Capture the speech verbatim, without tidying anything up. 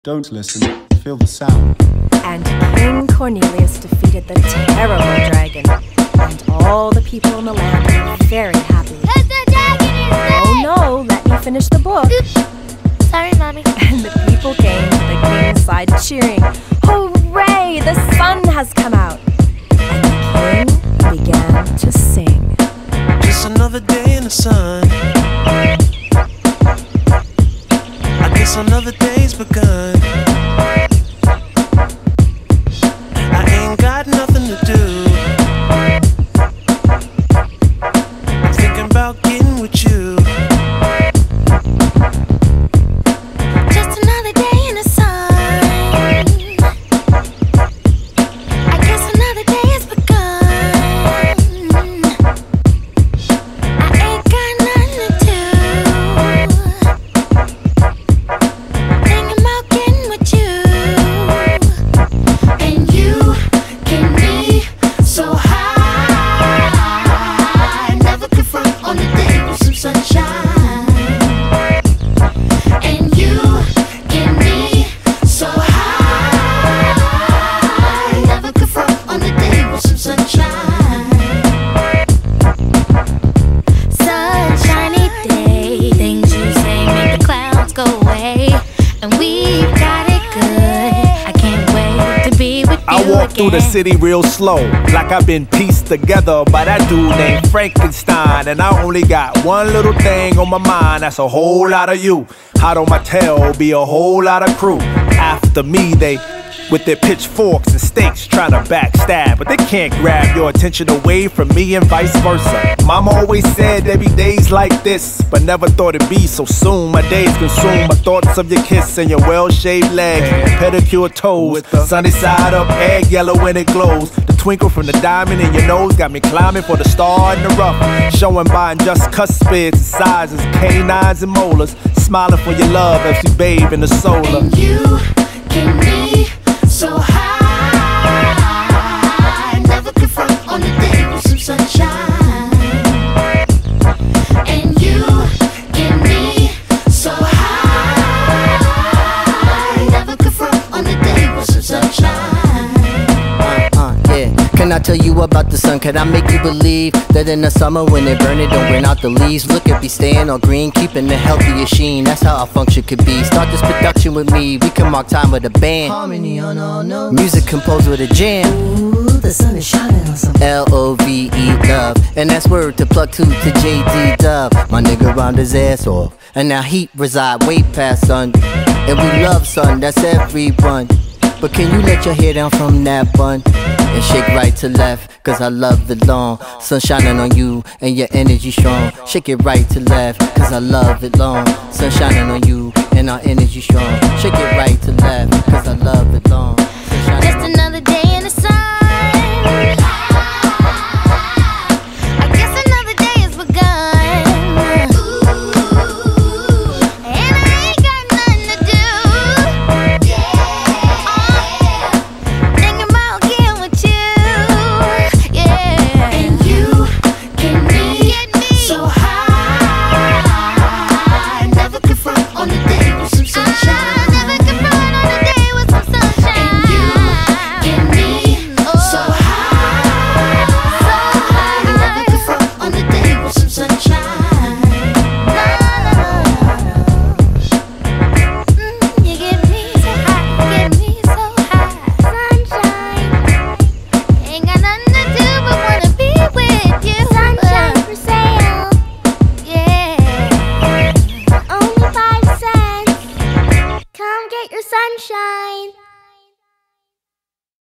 Don't listen, feel the sound. And King Cornelius defeated the terrible dragon, and all the people in the land were very happy. But the dragon is dead! Oh no, let me finish the book. Oops. Sorry, Mommy. And the people came to the king's side cheering, "Hooray, the sun has come out!" And the king began to sing. Just another day in the sun. I guess another day's begun. I ain't got nothing to do. I'm thinking about getting with you. Just another day in the sun. I guess another day has begun. I ain't got nothing to do. Thinking about getting with you. And you can be so high. Never confront on the day with some sunshine. And you can be so high. Never confront on the day with some sunshine. Sunshiny day, things you say make the clouds go away, and we got it good. I can't wait to be with you I walk again. through the city real slow, like I've been pieced together by that dude named Frankenstein. And I only got one little thing on my mind, that's a whole lot of you. Hot on my tail, be a whole lot of crew. After me, they with their pitchforks and stakes trying to backstab, but they can't grab your attention away from me and vice versa. Mama always said there'd be days like this, but never thought it'd be so soon. My days consume my thoughts of your kiss and your well-shaved legs, pedicure toes, sunny side up, egg yellow when it glows. The twinkle from the diamond in your nose got me climbing for the star in the rough, showing by just cuspids and sizes, canines and molars, smiling for your love as we bathe in the solar. And you can be so high, never confront on the day with some sunshine. And you can be so high, never confront on the day with some sunshine. Uh, yeah. Can I tell you about the sun? Can I make you believe that in the summer when they burn it, don't burn out the leaves? Look at me staying all green, keeping the healthiest sheen. That's how our function could be. Start this production with me, we can mark time with a band. Harmony on all notes. Music composed with a jam. Ooh, the sun is shining on some L O V E, love. And that's word to plug two to J D Dub. My nigga round his ass off, and now heat reside way past sun. And we love sun, that's everyone. But can you let your hair down from that bun and shake right to left, cause I love it long. Sun shining on you and your energy strong. Shake it right to left, cause I love it long. Sun shining on you and our energy strong. Shake it right to left, cause I love it long.